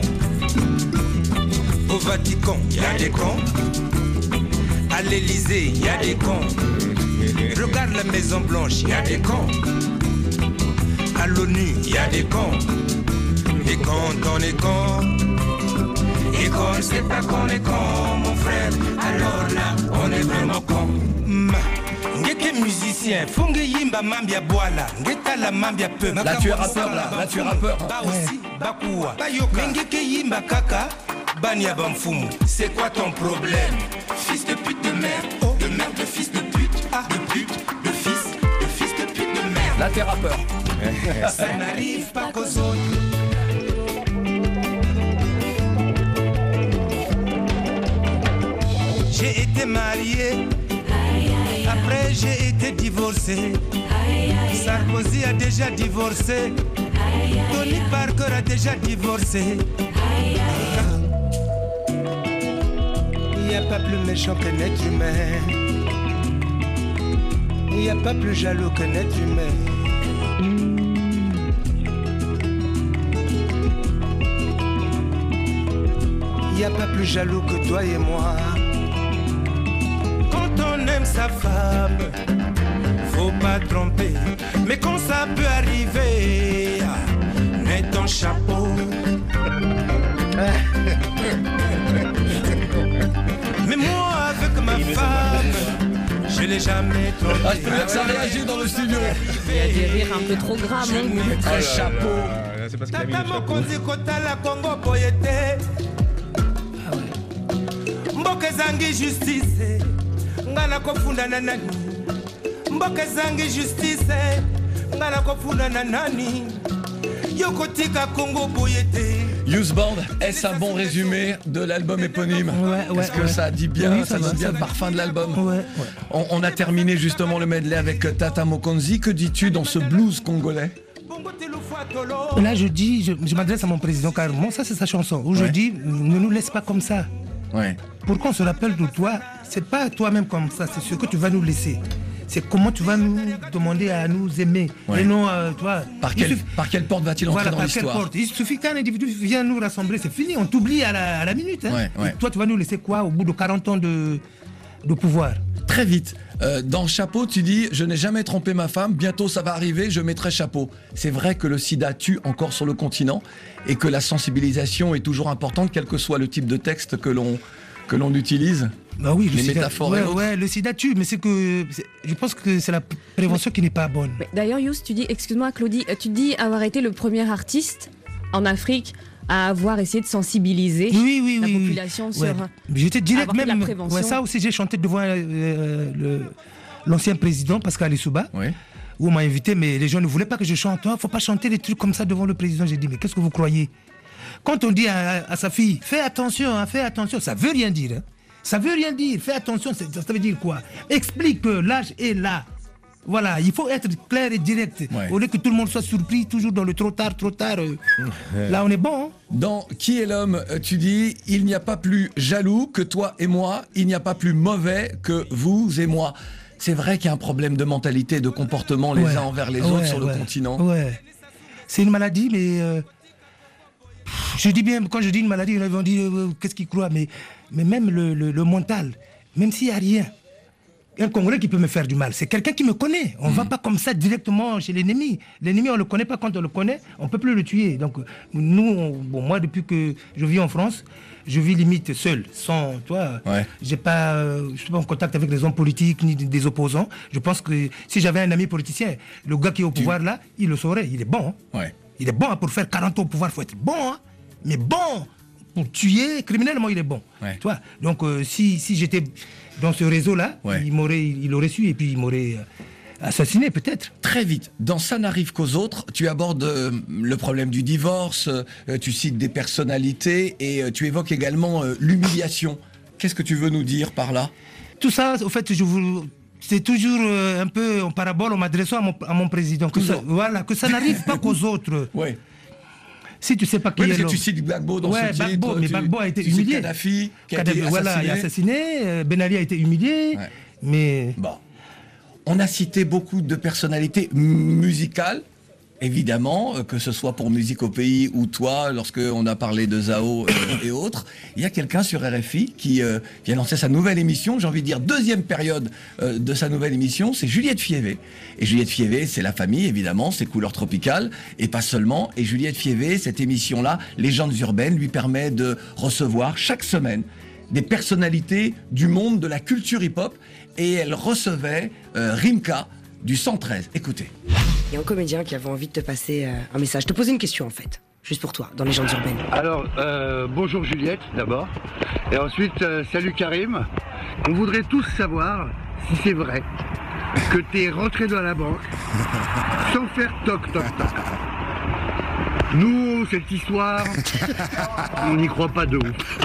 Au Vatican, y a des cons. À l'Élysée, y a des cons. Regarde la Maison Blanche, y a des cons. À l'ONU, y a des cons. Et quand on est con, et quand c'est pas qu'on est con, mon frère, alors là, on est vraiment con. Ma, ngeke musicien, fonge yimba mambia boala, ngeta la mambia peu. Là, tu es rappeur, là. Là, tu es rappeur. Ba aussi, bakoua. Mais ngeke yimba kaka, bania bamfumu. C'est quoi ton problème? Fils de pute de merde, de merde de fils de pute, de pute, de fils, de fils de pute de merde. Là, t'es rappeur. Ça n'arrive pas qu'aux autres. J'ai été marié, après j'ai été divorcé. Sarkozy a déjà divorcé, Tony Parker a déjà divorcé. Il n'y a pas plus méchant qu'un être humain. Il n'y a pas plus jaloux qu'un être humain. Il n'y a pas plus jaloux que toi et moi. Quand on aime sa femme, faut pas tromper. Mais quand ça peut arriver, mets ton chapeau. Mais moi avec ma femme, je l'ai jamais trompé. Ah, je peux dire que ça réagit dans le studio. Il y a des rires un peu trop graves. Je hein. mettrai Un chapeau. C'est parce qu'il a mis le Tata chapeau. mokonzi kotala Congo boyete. Mboka zangi justice. Ngana kofunda na nani? Mboka zangi justice. Ngana kofunda na nani? Yokotika Congo boyete. Youth Band, est-ce un bon résumé de l'album éponyme? Ouais, ouais, Est-ce que ouais. ça dit bien, Oui, ça, ça dit va, bien ça le va. parfum de l'album? Ouais, ouais. On, on a terminé justement le medley avec Tata Mokonzi. Que dis-tu dans ce blues congolais? Là, je dis, je, je m'adresse à mon président carrément, ça c'est sa chanson, où je Ouais. dis, ne nous laisse pas comme ça. Ouais. Pour qu'on se rappelle de toi, c'est pas toi-même comme ça, c'est ce que tu vas nous laisser. C'est comment tu vas nous demander à nous aimer. Ouais. Et non, euh, toi. Par il quelle, suffit- par quelle porte va-t-il entrer Voilà, dans par quelle l'histoire? porte. Il suffit qu'un individu vienne nous rassembler, c'est fini, on t'oublie à la, à la minute. Hein. Ouais, ouais. Et toi, tu vas nous laisser quoi au bout de quarante ans de, de pouvoir? Très vite. Euh, dans Chapeau, tu dis « Je n'ai jamais trompé ma femme, bientôt ça va arriver, je mettrai chapeau ». C'est vrai que le sida tue encore sur le continent et que la sensibilisation est toujours importante, quel que soit le type de texte que l'on que l'on utilise. Bah oui, le Les sida, métaphores ouais, et autres. ouais, le sida tue, mais c'est que c'est- je pense que c'est la prévention qui n'est pas bonne. Mais D'ailleurs, Yous, tu dis, excuse-moi Claudie, euh, tu dis avoir été le premier artiste en Afrique à avoir essayé de sensibiliser Oui, oui, la oui, oui. population sur... Ouais. J'étais direct avoir fait de la même. prévention. Ouais, ça aussi, j'ai chanté devant euh, le- l'ancien président Pascal Lissouba, où on m'a invité, mais les gens ne voulaient pas que je chante. Il ne faut pas chanter des trucs comme ça devant le président. J'ai dit, mais qu'est-ce que vous croyez? Quand on dit à, à sa fille, fais attention, hein, fais attention, ça veut rien dire. Hein. Ça veut rien dire. Fais attention, ça, ça veut dire quoi? Explique que l'âge est là. Voilà, il faut être clair et direct. Ouais. Au lieu que tout le monde soit surpris, toujours dans le trop tard, trop tard. euh, Là, on est bon. Hein. Dans Qui est l'homme, euh, tu dis « Il n'y a pas plus jaloux que toi et moi, il n'y a pas plus mauvais que vous et moi ». C'est vrai qu'il y a un problème de mentalité, de comportement les Ouais. uns envers les Ouais, autres sur le ouais. continent. Ouais. C'est une maladie, mais euh, pff, je dis bien, quand je dis une maladie, ils vont dire euh, qu'est-ce qu'ils croient, mais, mais même le, le- le mental, même s'il n'y a rien, un Congolais qui peut me faire du mal, c'est quelqu'un qui me connaît. On ne va pas comme ça directement chez l'ennemi. L'ennemi, on ne le connaît pas. Quand on le connaît, on ne peut plus le tuer. Donc, nous, on- bon, moi, depuis que je vis en France, je vis limite seul, sans, toi, Ouais. j'ai pas, euh, je suis pas en contact avec les hommes politiques ni des- des opposants. Je pense que si j'avais un ami politicien, le gars qui est au pouvoir là, il le saurait. Il est bon. Hein. Ouais. Il est bon hein, pour faire quarante ans au pouvoir. Il faut être bon. Hein. Mais bon, pour tuer criminellement, il est bon. Ouais. Tu vois. Donc, euh, si, si j'étais dans ce réseau-là, Ouais. il m'aurait, il aurait su et puis il m'aurait, euh, Assassiné peut-être. Très vite, dans Ça n'arrive qu'aux autres, tu abordes euh, le problème du divorce, euh, tu cites des personnalités et euh, tu évoques également euh, l'humiliation. Qu'est-ce que tu veux nous dire par là? Tout ça, au fait, je vous... c'est toujours euh, un peu en parabole en m'adressant à mon, à mon président. Que ça, voilà, que ça n'arrive pas qu'aux autres. Ouais. Si tu sais pas qui oui, est parce que tu cites Gbagbo dans ouais, ce titre. Gbagbo, mais tu, Gbagbo a été tu cites humilié. Kadhafi, qui a Kadhafi, été voilà, assassiné. il est assassiné. euh, Ben Ali a été humilié. Ouais. Mais... Bon. On a cité beaucoup de personnalités musicales, évidemment, euh, que ce soit pour Musique au Pays ou toi, lorsqu'on a parlé de Zao euh, et autres. Il y a quelqu'un sur R F I qui euh, vient lancer sa nouvelle émission, j'ai envie de dire deuxième période euh, de sa nouvelle émission, c'est Juliette Fievé. Et Juliette Fievé, c'est la famille, évidemment, c'est Couleurs Tropicales, et pas seulement. Et Juliette Fievé, cette émission-là, Légendes Urbaines, lui permet de recevoir chaque semaine des personnalités du monde de la culture hip-hop. Et elle recevait euh, Rimka du cent treize. Écoutez. Il y a un comédien qui avait envie de te passer euh, un message, te poser une question en fait, juste pour toi, dans Légendes Urbaines. Alors, euh, bonjour Juliette d'abord, et ensuite euh, salut Karim. On voudrait tous savoir si c'est vrai que t'es rentré dans la banque sans faire toc toc toc. Nous, cette histoire, on n'y croit pas de ouf.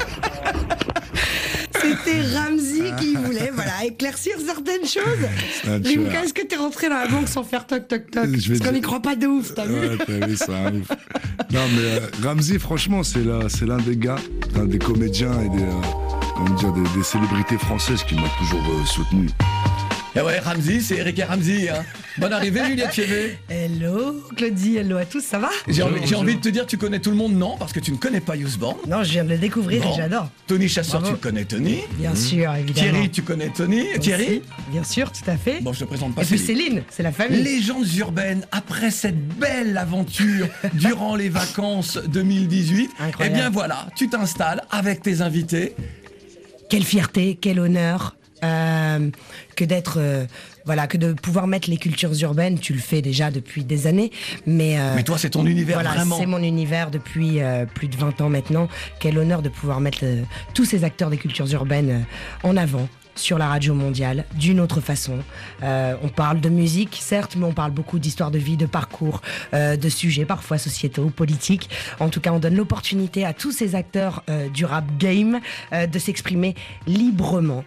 C'était Ramzy qui voulait voilà, éclaircir certaines choses. Rimka, est-ce que t'es rentré dans la banque sans faire toc toc toc? Parce qu'on n'y croit pas de ouf, t'as vu? Ouais, t'as vu, ça arrive. Non, mais euh, Ramzy, franchement, c'est là, c'est l'un des gars, l'un des comédiens et des, euh, comment dire, des, des célébrités françaises qui m'a toujours euh, soutenu. Et ouais, Ramzy, c'est Eric et Ramzy. Hein. Bonne arrivée, Juliette Fievé. Hello, Claudie, hello à tous, ça va? J'ai envie, j'ai envie de te dire, tu connais tout le monde, non? Parce que tu ne connais pas Yousban. Non, je viens de le découvrir bon. et j'adore. Tony Chasseur, Bravo. tu connais Tony? Bien mmh. sûr, évidemment. Thierry, tu connais Tony? Aussi, Thierry? Bien sûr, tout à fait. Bon, je te présente pas Et puis Céline. Céline, c'est la famille. Légendes urbaines, après cette belle aventure durant les vacances deux mille dix-huit, Incroyable. eh bien voilà, tu t'installes avec tes invités. Quelle fierté, quel honneur euh, que d'être... Euh, Voilà, que de pouvoir mettre les cultures urbaines, tu le fais déjà depuis des années, mais... Euh, mais toi, c'est ton univers, voilà, vraiment. C'est mon univers depuis euh, plus de vingt ans maintenant. Quel honneur de pouvoir mettre euh, tous ces acteurs des cultures urbaines euh, en avant sur la radio mondiale, d'une autre façon. Euh, on parle de musique, certes, mais on parle beaucoup d'histoire de vie, de parcours, euh, de sujets parfois sociétaux, politiques. En tout cas, on donne l'opportunité à tous ces acteurs euh, du rap game euh, de s'exprimer librement,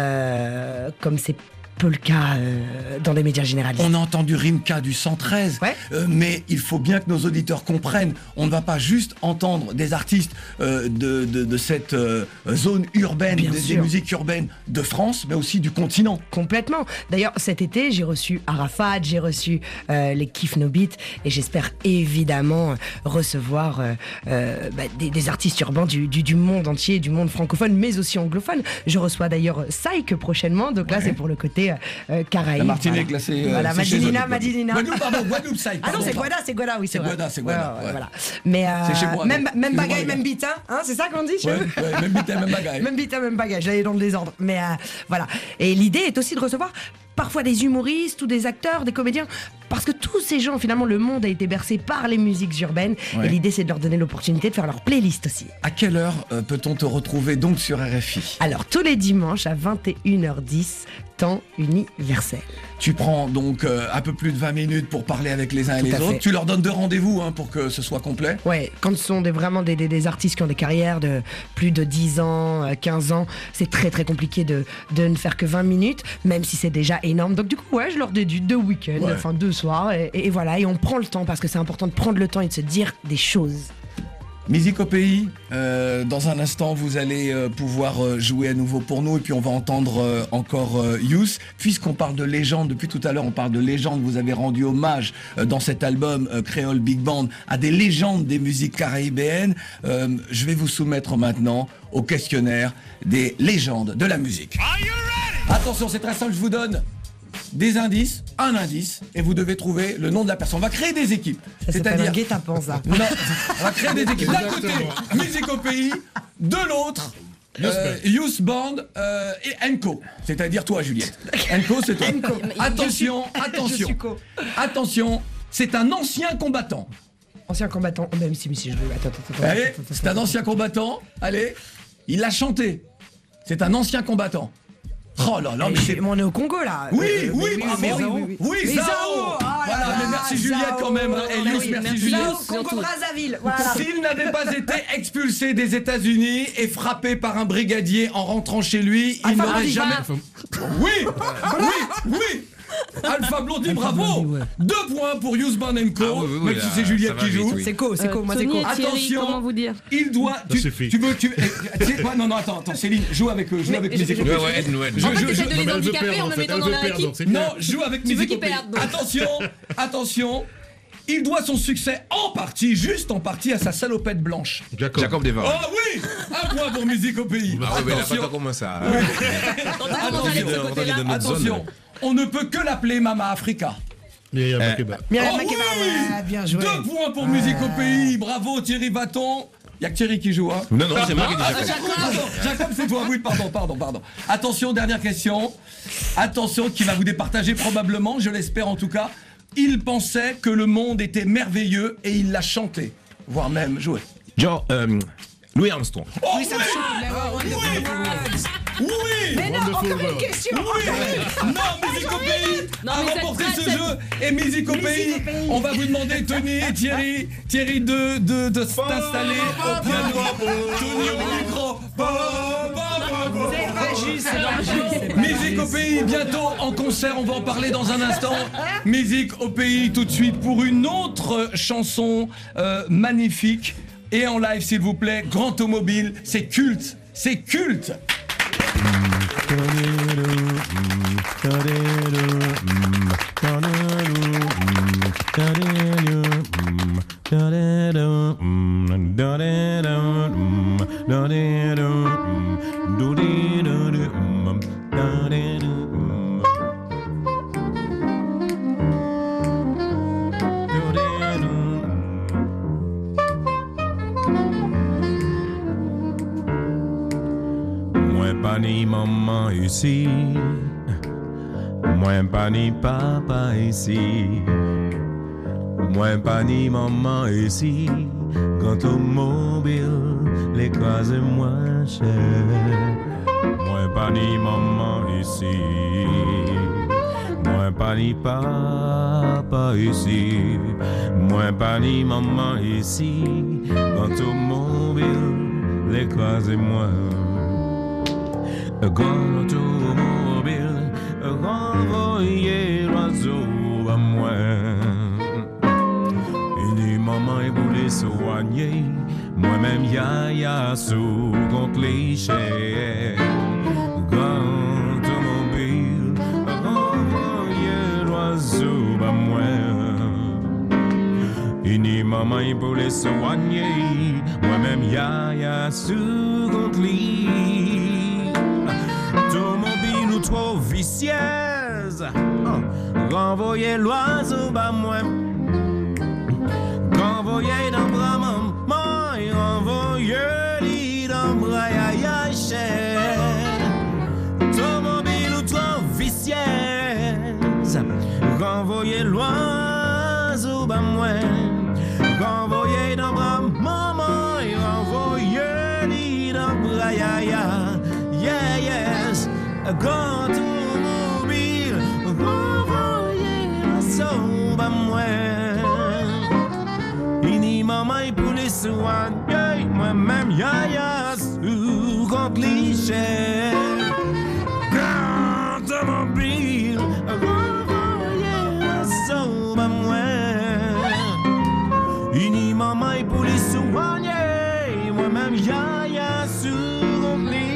euh, comme c'est peu le cas euh, dans les médias généralistes. On a entendu Rimka du cent treize, ouais. euh, mais il faut bien que nos auditeurs comprennent, on ne va pas juste entendre des artistes euh, de, de, de cette euh, zone urbaine, des, des musiques urbaines de France, mais aussi du continent. Complètement. D'ailleurs, cet été, j'ai reçu Arafat, j'ai reçu euh, les Kif No Beat, et j'espère évidemment recevoir euh, euh, bah, des, des artistes urbains du, du, du monde entier, du monde francophone, mais aussi anglophone. Je reçois d'ailleurs Saïk prochainement, donc là, ouais. c'est pour le côté Euh, Caraïbes. La Martinique, voilà. Là, c'est. Euh, voilà, Madinina, Madinina. Guadeloupe, pardon, Guadeloupe, ça. Ah non, c'est Guada, c'est Guada, oui, c'est vrai. Guada, c'est Guada. Ouais, ouais, voilà. Mais euh, c'est chez moi. Même, même moi, bagaille, même bitin, hein, c'est ça qu'on dit chez ouais, vous ouais, même bitin, même bagaille. Même bitin, même bagaille, j'allais dans le désordre. Mais euh, voilà. Et l'idée est aussi de recevoir parfois des humoristes ou des acteurs, des comédiens, parce que tous ces gens, finalement, le monde a été bercé par les musiques urbaines. Ouais. Et l'idée, c'est de leur donner l'opportunité de faire leur playlist aussi. À quelle heure euh, peut-on te retrouver donc sur R F I? Alors, tous les dimanches à vingt et une heures dix, temps universel. Tu prends donc euh, un peu plus de vingt minutes pour parler avec les uns et Tout les autres. Fait. Tu leur donnes deux rendez-vous hein, pour que ce soit complet. Ouais, quand ce sont des, vraiment des, des, des artistes qui ont des carrières de plus de dix ans, quinze ans, c'est très très compliqué de, de ne faire que vingt minutes, même si c'est déjà énorme. Donc du coup, ouais, je leur dédie deux week-ends, ouais. enfin deux soirs, et, et voilà, et on prend le temps, parce que c'est important de prendre le temps et de se dire des choses. Musique au pays, euh, dans un instant vous allez euh, pouvoir euh, jouer à nouveau pour nous et puis on va entendre euh, encore euh, Youss. Puisqu'on parle de légende, depuis tout à l'heure on parle de légende, vous avez rendu hommage euh, dans cet album euh, Créole Big Band à des légendes des musiques caribéennes. Euh, je vais vous soumettre maintenant au questionnaire des légendes de la musique. Attention, c'est très simple, je vous donne des indices, un indice, et vous devez trouver le nom de la personne. On va créer des équipes. Ça s'appelle un guet-apens, ça. Non, on va créer des équipes. D'un côté, musique au pays, de l'autre, euh, Youth Band euh, et Enco. C'est-à-dire toi, Juliette. Enco, c'est toi. Enco. Attention, attention. Attention, c'est un ancien combattant. Ancien combattant, oh, même si, mais si je veux. Attends, attends, attends. Allez, c'est un ancien combattant. Allez, il a chanté. C'est un ancien combattant. Oh là là, mais c'est... On est au Congo là. Oui, Euh, oui, mais bravo. mais oui, oui, oui. Oui, Mais Zao. Zao, ah Voilà, là mais là, merci Juliette Zao. quand même. Bah Elius, oui, merci merci. Juliette. Zao, Congo Brazzaville. Voilà. S'il n'avait pas été expulsé des États-Unis et frappé par un brigadier en rentrant chez lui, il Alpha n'aurait Blondy. jamais. Oui, oui, oui. Alpha Blondy, bravo. Deux points pour Yousban and Co. Ah oui, oui, oui, même là, si c'est Juliette ça va qui joue. vite, oui. C'est co, c'est co, Euh, moi c'est Tony co. et Thierry, Attention, comment vous dire il doit. Tu, suffit. tu veux, tu. eh, tu sais quoi, non, non, attends, attends, Céline, joue avec eux, joue Mais avec je- Musique je- au Ouais, pays. ouais, aide-nous, aide-nous. Je- En fait, je- t'essaies je- de les Non, mais elle veut handicaper perdre, en en me fait, mettant elle dans veut leur perdre, équipe. c'est Non, clair. joue avec Tu veux Musique qu'ils au pays. perdent, donc. Attention, attention. Il doit son succès en partie, juste en partie, à sa salopette blanche. Jacob. Jacob Devon. Oh oui, un point pour Musique au pays. Ah ouais, mais là, pas Attention, tant comment ça. Attends, comment ça allait de ce on côté-là est dans notre zone. attention. On ne peut que l'appeler Mama Africa. Myriam Euh, Makeba. Myriam Oh Makeba, oui ouais, bien joué. Deux points pour Musique au pays. Bravo Thierry Vaton. Il y a que Thierry qui joue, hein. Non, non, c'est moi qui dis Ah, Jacob. Jacob, pardon, Jacob, c'est toi. Oui, pardon, pardon, pardon. Attention, dernière question. Attention, qui va vous départager probablement, je l'espère en tout cas. Il pensait que le monde était merveilleux et il l'a chanté, voire même joué. Genre, euh, Louis Armstrong. Oh Oui, ça me change, là, ouais, Oui, Mais non, Wonderful encore une World. question. oui. Non, Musique au pays Non, a mais cette remporté phrase, ce cette- jeu et Musique au pays. au pays. On va vous demander, Tony et Thierry, Thierry de, de, de s'installer au piano, Tony au micro. C'est pas juste, c'est pas juste, c'est pas Musique au pays, bientôt en concert, on va en parler dans un instant. Musique au pays, tout de suite pour une autre chanson euh, magnifique. Et en live, s'il vous plaît, Grand Automobile, c'est culte, c'est culte. Moi pas ni maman ici, moi pas ni papa ici, moi pas ni maman ici. Quand au mobile, les cases moins chères. Moi pas ni maman ici, moi pas ni papa ici, moi pas ni maman ici. Quand au mobile, les cases moins. Grand automobile, renvoyer l'oiseau à moi. Il dit maman est voulu soigner, moi-même yaya sous contre les chairs. Grand automobile, renvoyer l'oiseau à moi. Il dit maman est voulu soigner, moi-même yaya sous contre les automobile ou trop vicieuse, oh, renvoyer l'oiseau bas moi. Renvoyer dans bras maman, et renvoyer l'île dans bras yaya cher. Automobile ou trop vicieuse, renvoyer l'oiseau bas moi. Renvoyer dans bras maman, et renvoyer l'île dans bras yaya. Yeah, yes, a grand automobile, renvoyer la sauve à moi. Ini maman pour les soigner, moi-même yaya sous contre les chairs. Grand automobile, renvoyer la sauve à moi. Ini maman pour les soigner, moi-même yaya sous contre les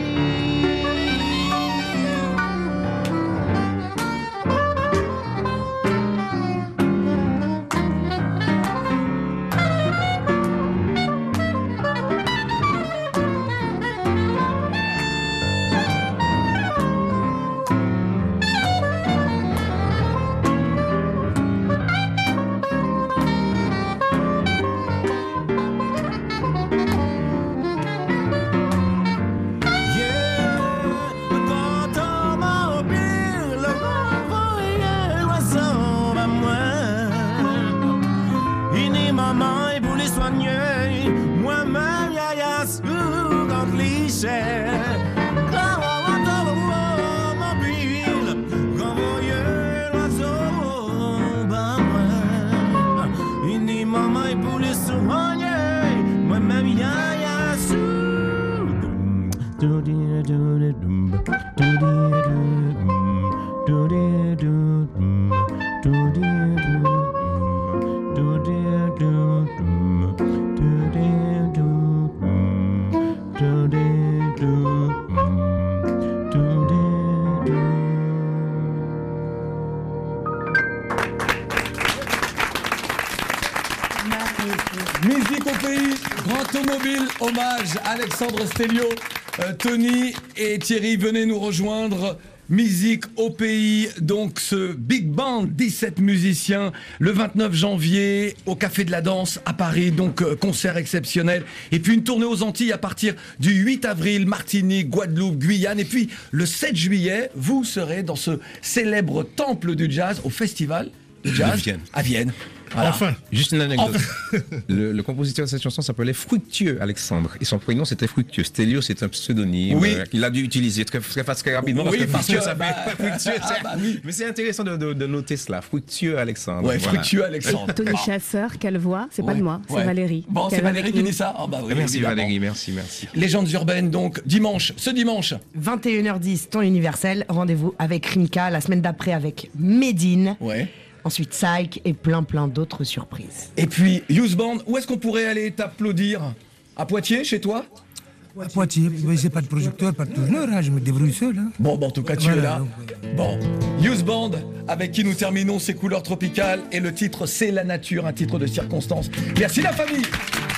Automobile, hommage à Alexandre Stelio. Euh, Tony et Thierry, venez nous rejoindre. Musique au pays, donc ce Big Band, dix-sept musiciens, le vingt-neuf janvier au Café de la Danse à Paris, donc euh, concert exceptionnel. Et puis une tournée aux Antilles à partir du huit avril, Martinique, Guadeloupe, Guyane. Et puis le sept juillet, vous serez dans ce célèbre temple du jazz au festival de jazz Vienne. à Vienne. Voilà. Enfin. Juste une anecdote. Le, le compositeur de cette chanson s'appelait Fructueux Alexandre. Et son prénom c'était Fructueux. Stelio c'est un pseudonyme Oui. euh, qu'il a dû utiliser très, très, très rapidement Oui, parce que parce Fructueux que, ça bah, fait Fructueux. ah, c'est- bah oui. Mais c'est intéressant de, de- de noter cela. Fructueux Alexandre. Ouais, Voilà. Fructueux Alexandre. Tony Ah. Chasseur, quelle voix? C'est pas Ouais. de moi, c'est Ouais. Valérie. Bon, c'est Qu'elle est Valérie avec qui nous. dit ça. Ah bah oui, Merci évidemment. Valérie, merci, merci. Légendes urbaines, donc, dimanche, ce dimanche. vingt et une heures dix, temps universel. Rendez-vous avec Rimka. La semaine d'après avec Medine. Ouais. Ensuite Psych et plein plein d'autres surprises. Et puis, Youth Band, où est-ce qu'on pourrait aller t'applaudir? À Poitiers, chez toi? À Poitiers, mais j'ai pas de projecteur, pas de tourneur, hein, je me débrouille seul. Hein. Bon, bon, en tout cas, tu Voilà, es là. donc, Bon, Youth Band, avec qui nous terminons ces couleurs tropicales. Et le titre, c'est La Nature, un titre de circonstance. Merci la famille.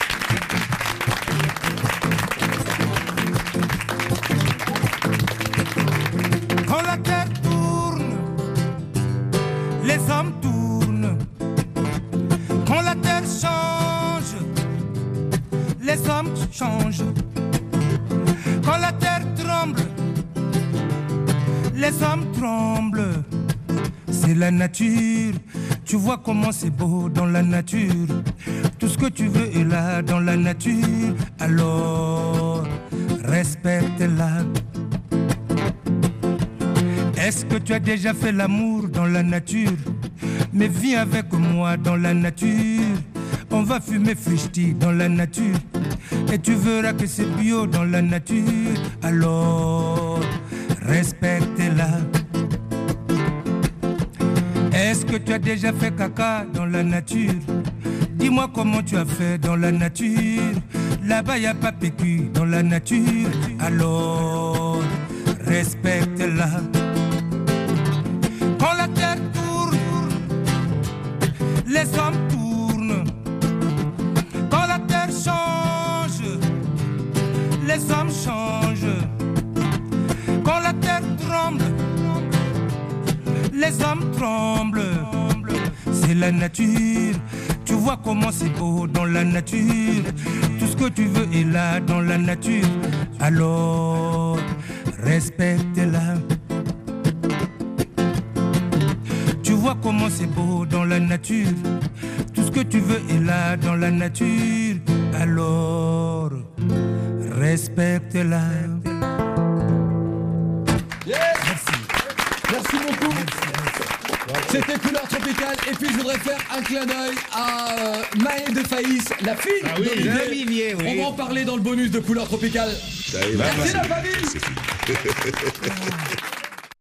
Quand la terre tourne, les hommes tournent. Quand la terre change, les hommes changent. Quand la terre tremble, les hommes tremblent. C'est la nature, tu vois comment c'est beau dans la nature. Tout ce que tu veux est là dans la nature. Alors, respecte-la. Est-ce que tu as déjà fait l'amour dans la nature? Mais viens avec moi dans la nature. On va fumer frichti dans la nature. Et tu verras que c'est bio dans la nature. Alors, respecte-la. Est-ce que tu as déjà fait caca dans la nature? Dis-moi comment tu as fait dans la nature. Là-bas, y a pas P Q dans la nature. Alors, respecte-la. Quand la terre tourne, les hommes tournent. Quand la terre change, les hommes changent. Quand la terre tremble, les hommes tremblent. C'est la nature, tu vois comment c'est beau dans la nature. Tout ce que tu veux est là dans la nature. Alors, respecte-la. Tu vois comment c'est beau dans la nature. Tout ce que tu veux est là dans la nature. Alors, respecte-la. Yes. Merci beaucoup. C'était Couleur Tropicale. Et puis je voudrais faire un clin d'œil à euh, Maë de Faïs, la fille Ah oui, d'Olivier. Olivier, oui. On va en parler dans le bonus de Couleur Tropicale. Ça y va, Merci merci. la famille.